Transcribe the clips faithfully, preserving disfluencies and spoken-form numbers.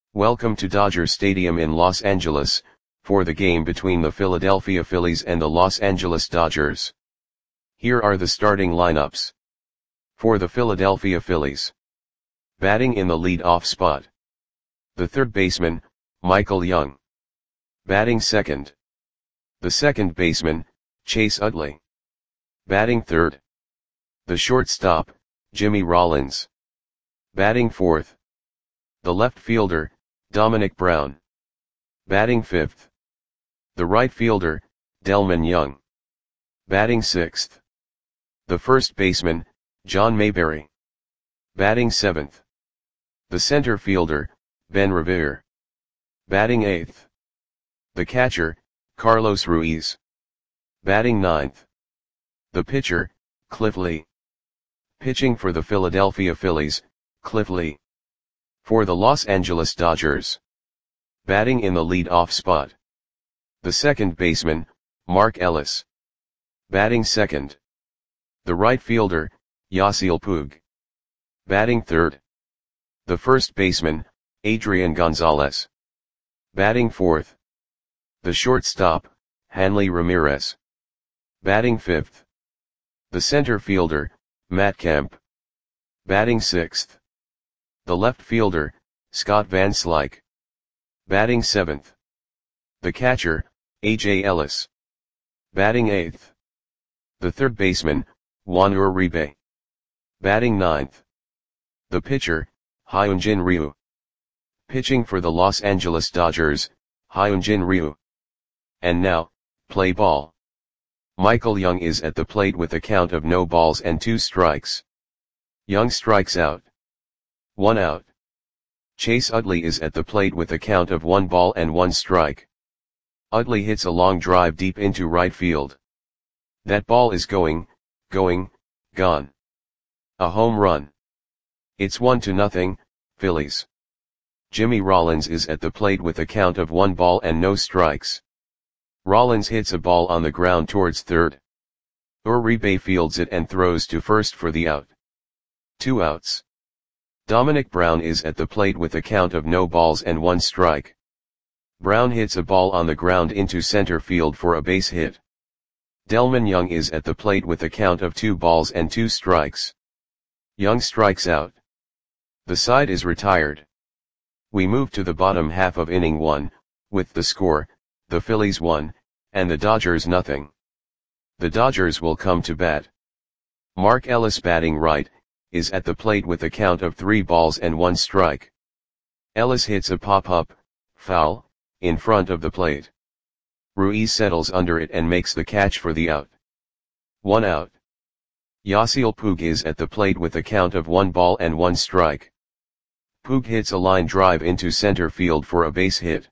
Welcome to Dodger Stadium in Los Angeles, for the game between the Philadelphia Phillies and the Los Angeles Dodgers. Here are the starting lineups. For the Philadelphia Phillies. Batting in the lead-off spot. The third baseman, Michael Young. Batting second. The second baseman, Chase Utley. Batting third. The shortstop, Jimmy Rollins. Batting fourth. The left fielder, Domonic Brown. Batting fifth. The right fielder, Delmon Young. Batting sixth. The first baseman, John Mayberry. Batting seventh. The center fielder, Ben Revere. Batting eighth. The catcher, Carlos Ruiz. Batting ninth. The pitcher, Cliff Lee. Pitching for the Philadelphia Phillies, Cliff Lee. For the Los Angeles Dodgers. Batting in the lead-off spot. The second baseman, Mark Ellis. Batting second. The right fielder, Yasiel Puig. Batting third. The first baseman, Adrian Gonzalez. Batting fourth. The shortstop, Hanley Ramirez. Batting fifth. The center fielder, Matt Kemp. Batting sixth. The left fielder, Scott Van Slyke. Batting seventh. The catcher, A J Ellis. Batting eighth. The third baseman, Juan Uribe. Batting ninth. The pitcher, Hyunjin Ryu. Pitching for the Los Angeles Dodgers, Hyunjin Ryu. And now, play ball. Michael Young is at the plate with a count of no balls and two strikes. Young strikes out. One out. Chase Utley is at the plate with a count of one ball and one strike. Utley hits a long drive deep into right field. That ball is going, going, gone. A home run. It's one to nothing, Phillies. Jimmy Rollins is at the plate with a count of one ball and no strikes. Rollins hits a ball on the ground towards third. Uribe fields it and throws to first for the out. Two outs. Domonic Brown is at the plate with a count of no balls and one strike. Brown hits a ball on the ground into center field for a base hit. Delmon Young is at the plate with a count of two balls and two strikes. Young strikes out. The side is retired. We move to the bottom half of inning one, with the score, the Phillies one, and the Dodgers nothing. The Dodgers will come to bat. Mark Ellis batting right, is at the plate with a count of three balls and one strike. Ellis hits a pop-up, foul, in front of the plate. Ruiz settles under it and makes the catch for the out. One out. Yasiel Puig is at the plate with a count of one ball and one strike. Puig hits a line drive into center field for a base hit.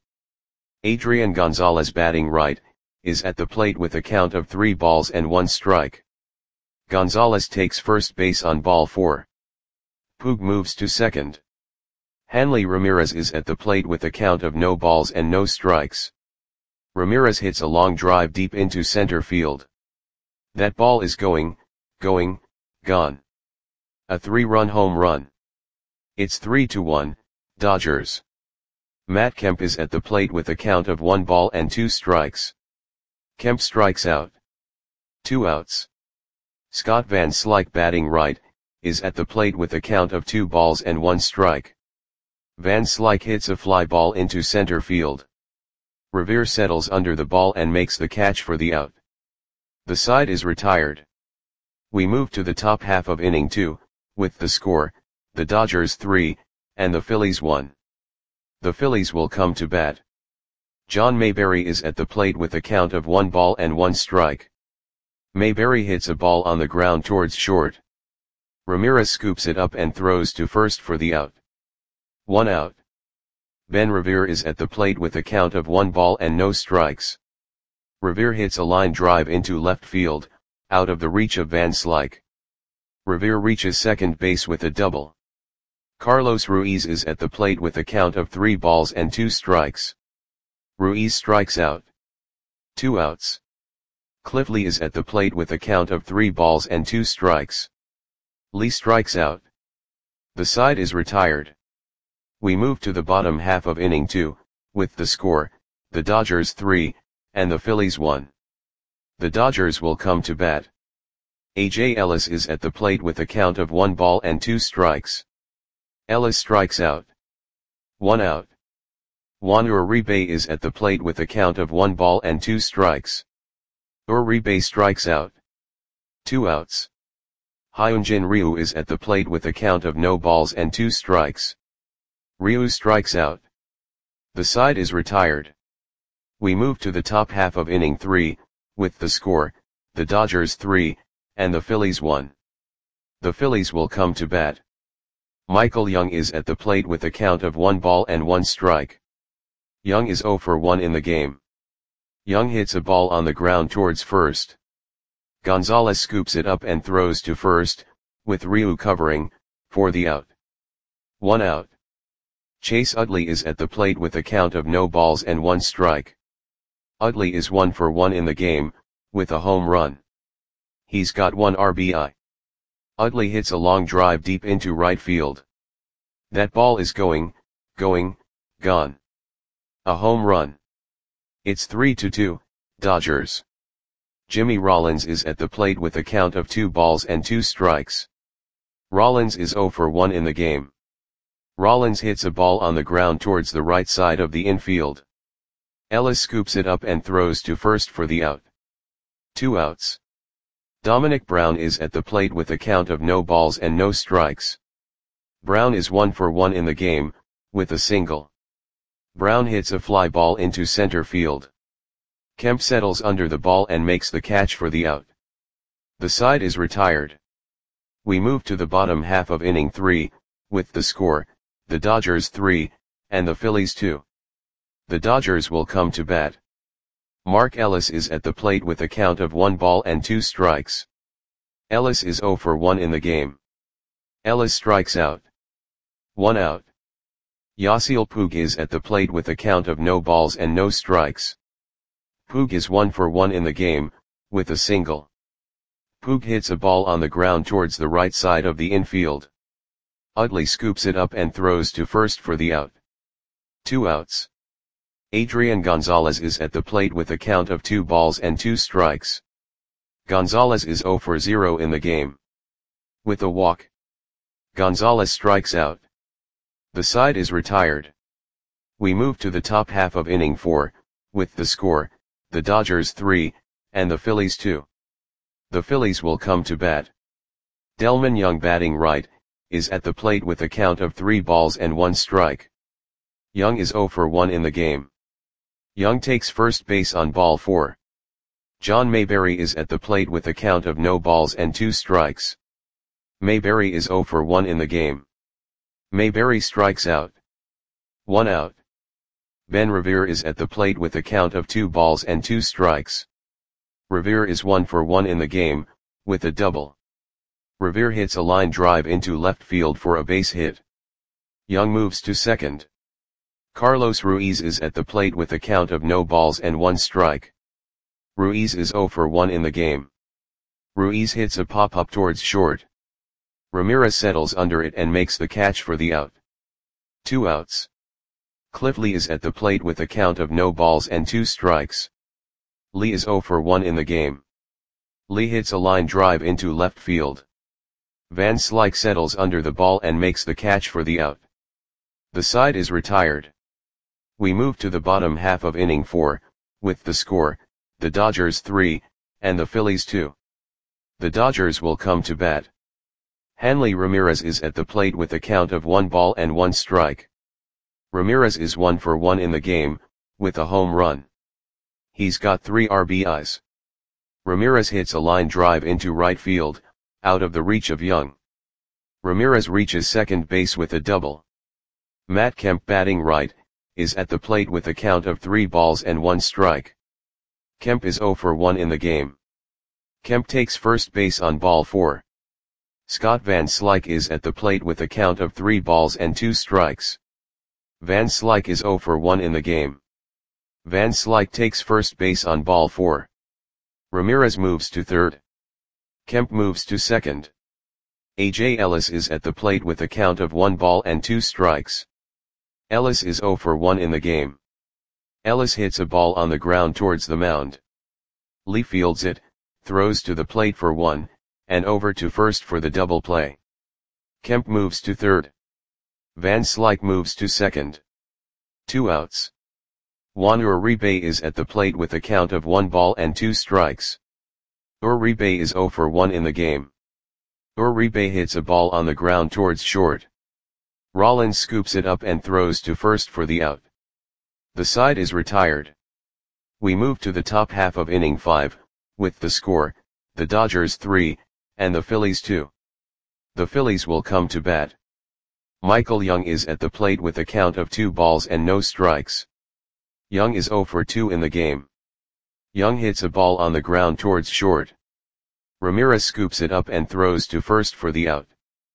Adrian Gonzalez batting right, is at the plate with a count of three balls and one strike. Gonzalez takes first base on ball four. Puig moves to second. Hanley Ramirez is at the plate with a count of no balls and no strikes. Ramirez hits a long drive deep into center field. That ball is going, going, gone. A three-run home run. It's three to one, Dodgers. Matt Kemp is at the plate with a count of one ball and two strikes. Kemp strikes out. Two outs. Scott Van Slyke batting right, is at the plate with a count of two balls and one strike. Van Slyke hits a fly ball into center field. Revere settles under the ball and makes the catch for the out. The side is retired. We move to the top half of inning two, with the score, the Dodgers three, and the Phillies one. The Phillies will come to bat. John Mayberry is at the plate with a count of one ball and one strike. Mayberry hits a ball on the ground towards short. Ramirez scoops it up and throws to first for the out. One out. Ben Revere is at the plate with a count of one ball and no strikes. Revere hits a line drive into left field, out of the reach of Van Slyke. Revere reaches second base with a double. Carlos Ruiz is at the plate with a count of three balls and two strikes. Ruiz strikes out. Two outs. Cliff Lee is at the plate with a count of three balls and two strikes. Lee strikes out. The side is retired. We move to the bottom half of inning two, with the score, the Dodgers three, and the Phillies one. The Dodgers will come to bat. A J Ellis is at the plate with a count of one ball and two strikes. Ellis strikes out. One out. Juan Uribe is at the plate with a count of one ball and two strikes. Uribe strikes out. Two outs. Hyunjin Ryu is at the plate with a count of no balls and two strikes. Ryu strikes out. The side is retired. We move to the top half of inning three, with the score, the Dodgers three, and the Phillies one. The Phillies will come to bat. Michael Young is at the plate with a count of one ball and one strike. Young is zero for one in the game. Young hits a ball on the ground towards first. Gonzalez scoops it up and throws to first, with Ryu covering, for the out. One out. Chase Utley is at the plate with a count of no balls and one strike. Utley is one for one in the game, with a home run. He's got one R B I. Utley hits a long drive deep into right field. That ball is going, going, gone. A home run. It's three to two, Dodgers. Jimmy Rollins is at the plate with a count of two balls and two strikes. Rollins is zero for one in the game. Rollins hits a ball on the ground towards the right side of the infield. Ellis scoops it up and throws to first for the out. Two outs. Dominic Brown is at the plate with a count of no balls and no strikes. Brown is one for one in the game, with a single. Brown hits a fly ball into center field. Kemp settles under the ball and makes the catch for the out. The side is retired. We move to the bottom half of inning three, with the score, the Dodgers three, and the Phillies two. The Dodgers will come to bat. Mark Ellis is at the plate with a count of one ball and two strikes. Ellis is zero for one in the game. Ellis strikes out. One out. Yasiel Puig is at the plate with a count of no balls and no strikes. Puig is one for one in the game, with a single. Puig hits a ball on the ground towards the right side of the infield. Utley scoops it up and throws to first for the out. Two outs. Adrian Gonzalez is at the plate with a count of two balls and two strikes. Gonzalez is zero for zero in the game. With a walk. Gonzalez strikes out. The side is retired. We move to the top half of inning four, with the score, the Dodgers three, and the Phillies two. The Phillies will come to bat. Delmon Young, batting right, is at the plate with a count of three balls and one strike. Young is zero for one in the game. Young takes first base on ball four. John Mayberry is at the plate with a count of no balls and two strikes. Mayberry is zero for one in the game. Mayberry strikes out. One out. Ben Revere is at the plate with a count of two balls and two strikes. Revere is one for one in the game, with a double. Revere hits a line drive into left field for a base hit. Young moves to second. Carlos Ruiz is at the plate with a count of no balls and one strike. Ruiz is zero for one in the game. Ruiz hits a pop-up towards short. Ramirez settles under it and makes the catch for the out. Two outs. Cliff Lee is at the plate with a count of no balls and two strikes. Lee is zero for one in the game. Lee hits a line drive into left field. Van Slyke settles under the ball and makes the catch for the out. The side is retired. We move to the bottom half of inning four, with the score, the Dodgers three, and the Phillies two. The Dodgers will come to bat. Hanley Ramirez is at the plate with a count of one ball and one strike. Ramirez is one for one in the game, with a home run. He's got three R B Is. Ramirez hits a line drive into right field, out of the reach of Young. Ramirez reaches second base with a double. Matt Kemp, batting right, is at the plate with a count of three balls and one strike. Kemp is zero for one in the game. Kemp takes first base on ball four. Scott Van Slyke is at the plate with a count of three balls and two strikes. Van Slyke is zero for one in the game. Van Slyke takes first base on ball four. Ramirez moves to third. Kemp moves to second. A J Ellis is at the plate with a count of one ball and two strikes. Ellis is zero for one in the game. Ellis hits a ball on the ground towards the mound. Lee fields it, throws to the plate for one, and over to first for the double play. Kemp moves to third. Van Slyke moves to second. Two outs. Juan Uribe is at the plate with a count of one ball and two strikes. Uribe is zero for one in the game. Uribe hits a ball on the ground towards short. Rollins scoops it up and throws to first for the out. The side is retired. We move to the top half of inning five, with the score, the Dodgers three, and the Phillies two. The Phillies will come to bat. Michael Young is at the plate with a count of two balls and no strikes. Young is zero for two in the game. Young hits a ball on the ground towards short. Ramirez scoops it up and throws to first for the out.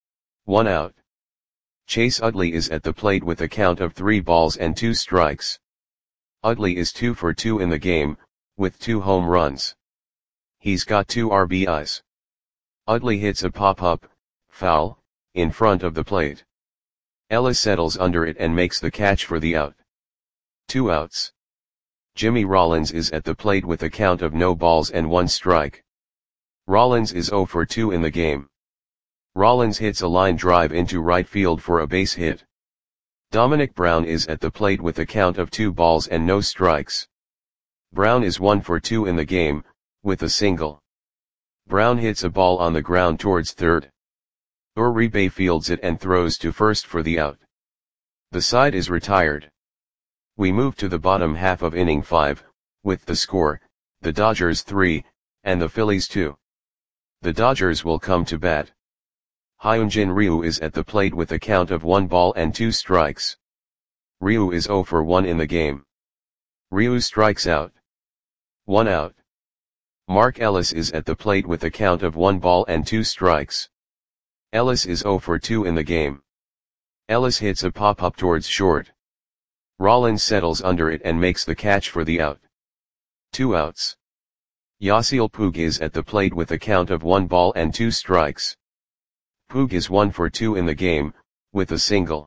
One out. Chase Utley is at the plate with a count of three balls and two strikes. Utley is two for two in the game, with two home runs. He's got two R B Is. Utley hits a pop-up, foul, in front of the plate. Ellis settles under it and makes the catch for the out. Two outs. Jimmy Rollins is at the plate with a count of no balls and one strike. Rollins is zero for two in the game. Rollins hits a line drive into right field for a base hit. Dominic Brown is at the plate with a count of two balls and no strikes. Brown is one for two in the game, with a single. Brown hits a ball on the ground towards third. Uribe fields it and throws to first for the out. The side is retired. We move to the bottom half of inning five, with the score, the Dodgers three, and the Phillies two. The Dodgers will come to bat. Hyunjin Ryu is at the plate with a count of one ball and two strikes. Ryu is zero for one in the game. Ryu strikes out. One out. Mark Ellis is at the plate with a count of one ball and two strikes. Ellis is zero for two in the game. Ellis hits a pop-up towards short. Rollins settles under it and makes the catch for the out. Two outs. Yasiel Puig is at the plate with a count of one ball and two strikes. Puig is one for two in the game, with a single.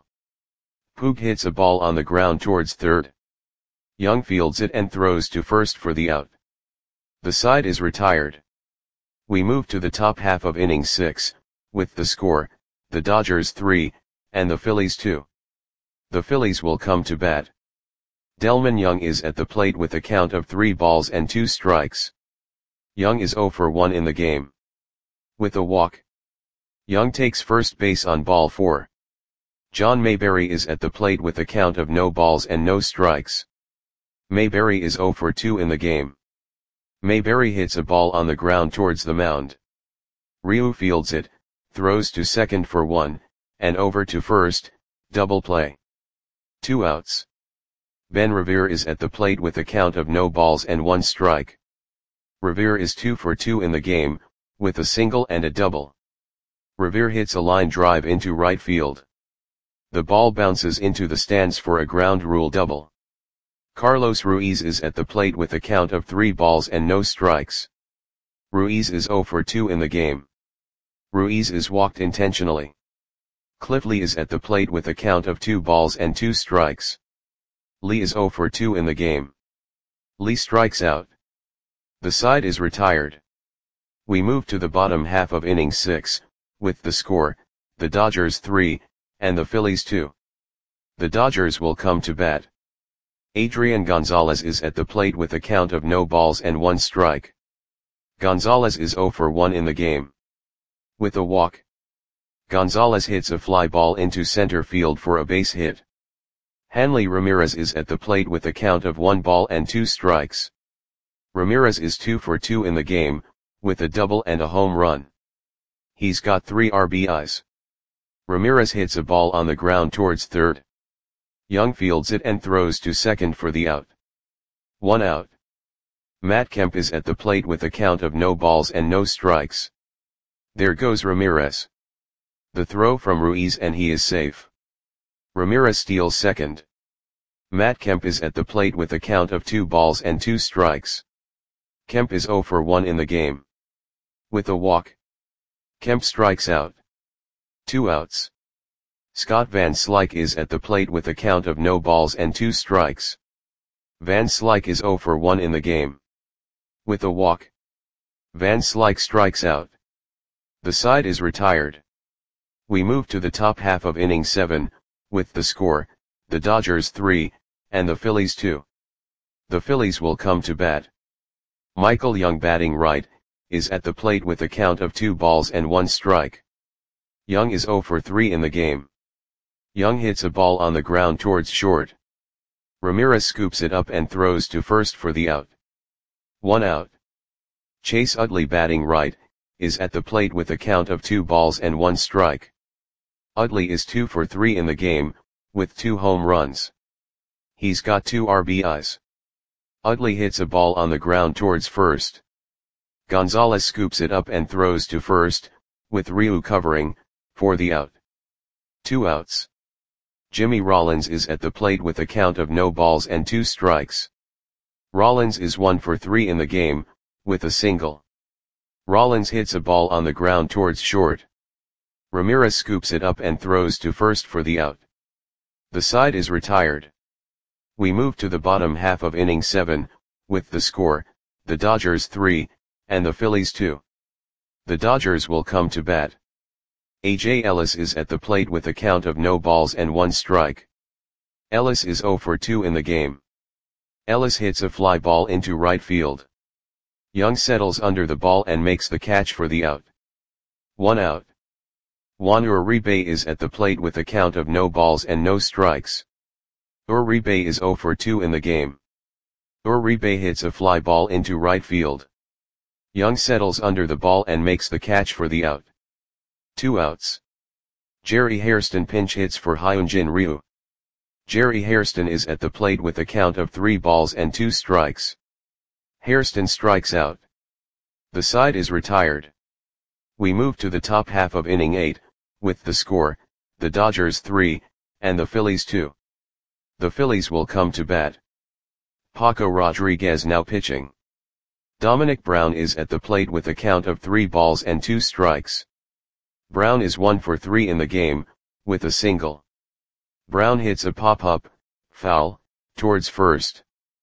Puig hits a ball on the ground towards third. Young fields it and throws to first for the out. The side is retired. We move to the top half of inning six, with the score, the Dodgers three, and the Phillies two. The Phillies will come to bat. Delmon Young is at the plate with a count of three balls and two strikes. Young is zero for one in the game. With a walk. Young takes first base on ball four. John Mayberry is at the plate with a count of no balls and no strikes. Mayberry is zero for two in the game. Mayberry hits a ball on the ground towards the mound. Ryu fields it, throws to second for one, and over to first, double play. Two outs. Ben Revere is at the plate with a count of no balls and one strike. Revere is two for two in the game, with a single and a double. Revere hits a line drive into right field. The ball bounces into the stands for a ground rule double. Carlos Ruiz is at the plate with a count of three balls and no strikes. Ruiz is zero for two in the game. Ruiz is walked intentionally. Cliff Lee is at the plate with a count of two balls and two strikes. Lee is zero for two in the game. Lee strikes out. The side is retired. We move to the bottom half of inning six, with the score, the Dodgers three, and the Phillies two. The Dodgers will come to bat. Adrian Gonzalez is at the plate with a count of no balls and one strike. Gonzalez is zero for one in the game. With a walk. Gonzalez hits a fly ball into center field for a base hit. Hanley Ramirez is at the plate with a count of one ball and two strikes. Ramirez is two for two in the game, with a double and a home run. He's got three R B Is. Ramirez hits a ball on the ground towards third. Young fields it and throws to second for the out. One out. Matt Kemp is at the plate with a count of no balls and no strikes. There goes Ramirez. The throw from Ruiz and he is safe. Ramirez steals second. Matt Kemp is at the plate with a count of two balls and two strikes. Kemp is zero for one in the game. With a walk. Kemp strikes out. Two outs. Scott Van Slyke is at the plate with a count of no balls and two strikes. Van Slyke is zero for one in the game. With a walk, Van Slyke strikes out. The side is retired. We move to the top half of inning seven, with the score, the Dodgers three, and the Phillies two. The Phillies will come to bat. Michael Young, batting right, is at the plate with a count of two balls and one strike. Young is zero for three in the game. Young hits a ball on the ground towards short. Ramirez scoops it up and throws to first for the out. One out. Chase Utley, batting right, is at the plate with a count of two balls and one strike. Utley is two for three in the game, with two home runs. He's got two R B Is. Utley hits a ball on the ground towards first. Gonzalez scoops it up and throws to first, with Ryu covering, for the out. Two outs. Jimmy Rollins is at the plate with a count of no balls and two strikes. Rollins is one for three in the game, with a single. Rollins hits a ball on the ground towards short. Ramirez scoops it up and throws to first for the out. The side is retired. We move to the bottom half of inning seven, with the score, the Dodgers three, and the Phillies two. The Dodgers will come to bat. A J Ellis is at the plate with a count of no balls and one strike. Ellis is zero for two in the game. Ellis hits a fly ball into right field. Young settles under the ball and makes the catch for the out. One out. Juan Uribe is at the plate with a count of no balls and no strikes. Uribe is zero for two in the game. Uribe hits a fly ball into right field. Young settles under the ball and makes the catch for the out. Two outs. Jerry Hairston pinch hits for Hyunjin Ryu. Jerry Hairston is at the plate with a count of three balls and two strikes. Hairston strikes out. The side is retired. We move to the top half of inning eight, with the score, the Dodgers three, and the Phillies two. The Phillies will come to bat. Paco Rodriguez now pitching. Dominic Brown is at the plate with a count of three balls and two strikes. Brown is one for three in the game, with a single. Brown hits a pop-up, foul, towards first.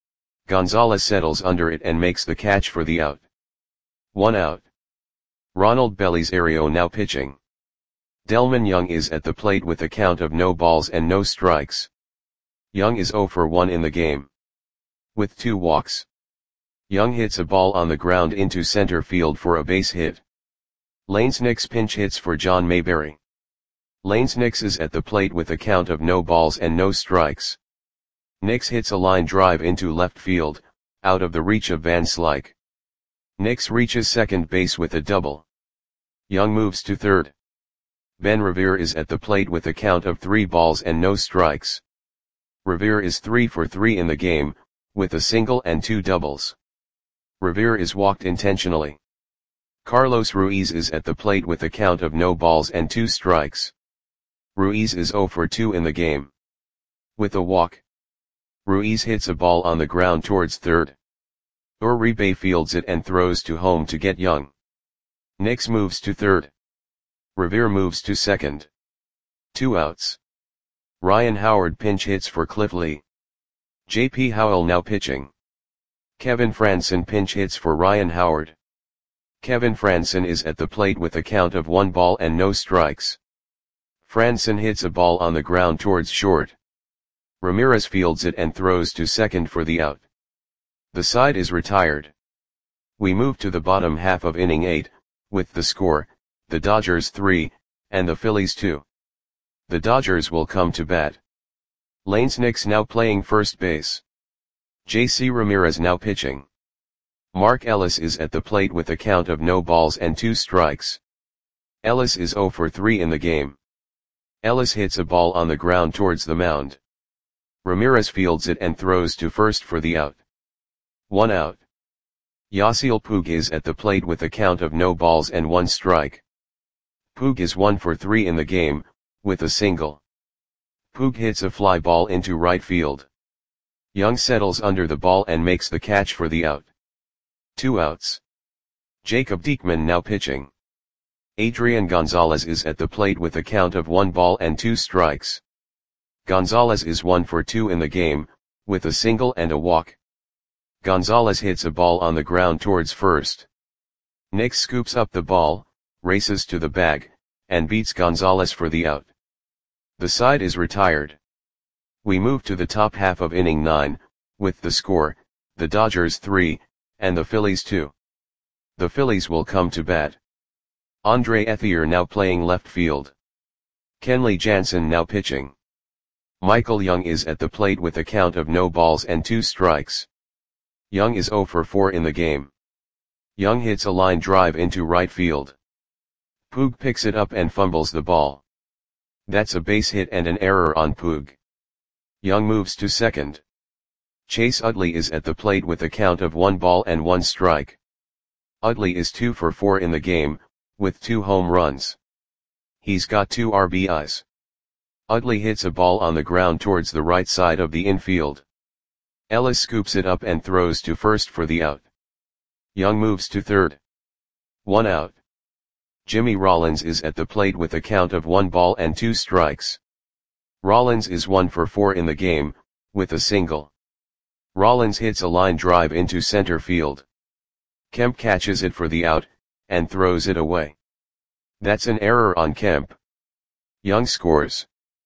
Gonzalez settles under it and makes the catch for the out. One out. Ronald Belisario now pitching. Delman Young is at the plate with a count of no balls and no strikes. Young is zero for one in the game. With two walks. Young hits a ball on the ground into center field for a base hit. Lanes Nix pinch hits for John Mayberry. Lanes Nix is at the plate with a count of no balls and no strikes. Nix hits a line drive into left field, out of the reach of Van Slyke. Nix reaches second base with a double. Young moves to third. Ben Revere is at the plate with a count of three balls and no strikes. Revere is three for three in the game, with a single and two doubles. Revere is walked intentionally. Carlos Ruiz is at the plate with a count of no balls and two strikes. Ruiz is zero for two in the game. With a walk, Ruiz hits a ball on the ground towards third. Uribe fields it and throws to home to get Young. Nix moves to third. Revere moves to second. Two outs. Ryan Howard pinch hits for Cliff Lee. J P Howell now pitching. Kevin Frandsen pinch hits for Ryan Howard. Kevin Frandsen is at the plate with a count of one ball and no strikes. Frandsen hits a ball on the ground towards short. Ramirez fields it and throws to second for the out. The side is retired. We move to the bottom half of inning eight, with the score, the Dodgers three, and the Phillies two. The Dodgers will come to bat. Lanes Nix now playing first base. J C Ramirez now pitching. Mark Ellis is at the plate with a count of no balls and two strikes. Ellis is zero for three in the game. Ellis hits a ball on the ground towards the mound. Ramirez fields it and throws to first for the out. One out. Yasiel Puig is at the plate with a count of no balls and one strike. Puig is one for three in the game, with a single. Puig hits a fly ball into right field. Young settles under the ball and makes the catch for the out. Two outs. Jacob Diekman now pitching. Adrian Gonzalez is at the plate with a count of one ball and two strikes. Gonzalez is one for two in the game, with a single and a walk. Gonzalez hits a ball on the ground towards first. Nick scoops up the ball, races to the bag, and beats Gonzalez for the out. The side is retired. We move to the top half of inning nine, with the score, the Dodgers three, and the Phillies two. The Phillies will come to bat. Andre Ethier now playing left field. Kenley Jansen now pitching. Michael Young is at the plate with a count of no balls and two strikes. Young is zero for four in the game. Young hits a line drive into right field. Puig picks it up and fumbles the ball. That's a base hit and an error on Puig. Young moves to second. Chase Utley is at the plate with a count of one ball and one strike. Utley is two for four in the game, with two home runs. He's got two R B Is. Utley hits a ball on the ground towards the right side of the infield. Ellis scoops it up and throws to first for the out. Young moves to third. One out. Jimmy Rollins is at the plate with a count of one ball and two strikes. Rollins is one for four in the game, with a single. Rollins hits a line drive into center field. Kemp catches it for the out, and throws it away. That's an error on Kemp. Young scores.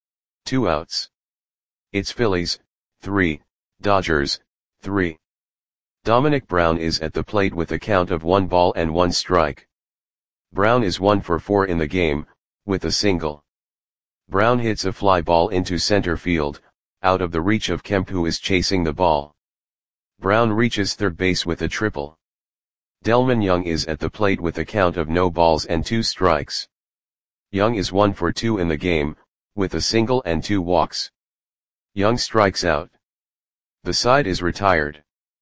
Two outs. It's Phillies, three, Dodgers, three. Dominic Brown is at the plate with a count of one ball and one strike. Brown is one for four in the game, with a single. Brown hits a fly ball into center field, out of the reach of Kemp, who is chasing the ball. Brown reaches third base with a triple. Delmon Young is at the plate with a count of no balls and two strikes. Young is one for two in the game, with a single and two walks. Young strikes out. The side is retired.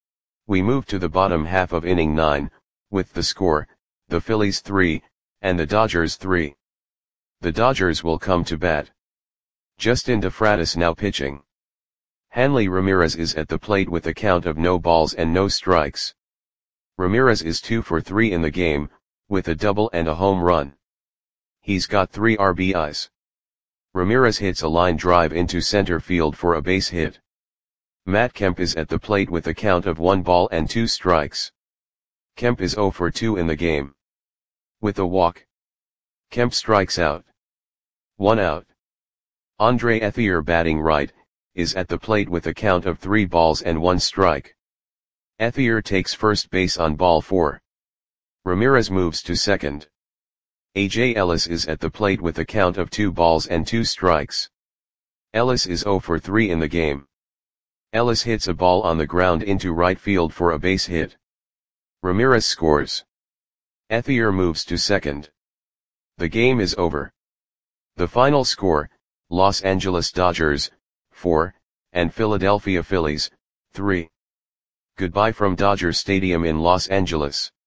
We move to the bottom half of inning nine, with the score, the Phillies three, and the Dodgers three. The Dodgers will come to bat. Justin DeFratis now pitching. Hanley Ramirez is at the plate with a count of no balls and no strikes. Ramirez is two for three in the game, with a double and a home run. He's got three R B Is. Ramirez hits a line drive into center field for a base hit. Matt Kemp is at the plate with a count of one ball and two strikes. Kemp is zero for two in the game. With a walk. Kemp strikes out. One out. Andre Ethier, batting right, is at the plate with a count of three balls and one strike. Ethier takes first base on ball four. Ramirez moves to second. A J Ellis is at the plate with a count of two balls and two strikes. Ellis is zero for three in the game. Ellis hits a ball on the ground into right field for a base hit. Ramirez scores. Ethier moves to second. The game is over. The final score, Los Angeles Dodgers, four, and Philadelphia Phillies, three. Goodbye from Dodger Stadium in Los Angeles.